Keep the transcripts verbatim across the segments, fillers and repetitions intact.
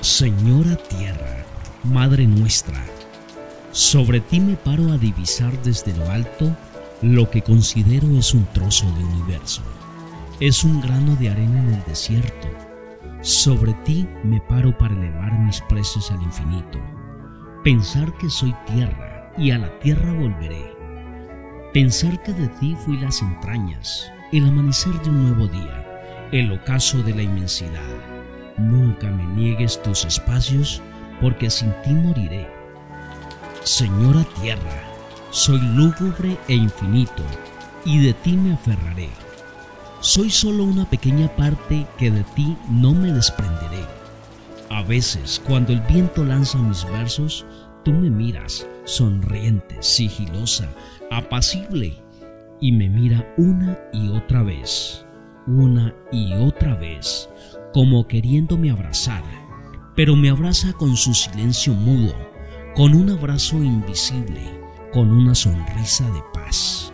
Señora Tierra, Madre nuestra, sobre ti me paro a divisar desde lo alto lo que considero es un trozo de universo. Es un grano de arena en el desierto. Sobre ti me paro para elevar mis preces al infinito. Pensar que soy tierra y a la tierra volveré. Pensar que de ti fui las entrañas, el amanecer de un nuevo día, el ocaso de la inmensidad. Nunca me niegues tus espacios, porque sin ti moriré. Señora Tierra, soy lúgubre e infinito, y de ti me aferraré. Soy solo una pequeña parte que de ti no me desprenderé. A veces, cuando el viento lanza mis versos, tú me miras, sonriente, sigilosa, apacible, y me mira una y otra vez, una y otra vez, como queriéndome abrazar, pero me abraza con su silencio mudo, con un abrazo invisible, con una sonrisa de paz.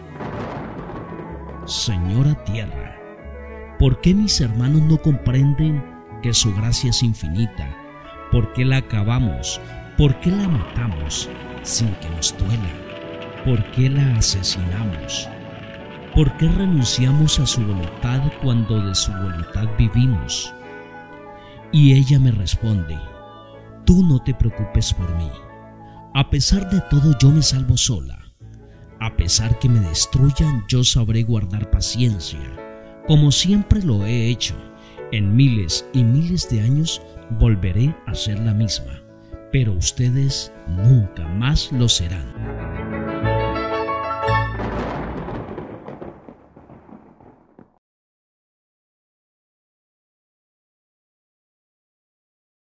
Señora Tierra, ¿por qué mis hermanos no comprenden que su gracia es infinita? ¿Por qué la acabamos? ¿Por qué la matamos sin que nos duela? ¿Por qué la asesinamos? ¿Por qué renunciamos a su voluntad cuando de su voluntad vivimos? Y ella me responde: tú no te preocupes por mí. A pesar de todo, yo me salvo sola. A pesar que me destruyan, yo sabré guardar paciencia, como siempre lo he hecho. En miles y miles de años volveré a ser la misma, pero ustedes nunca más lo serán.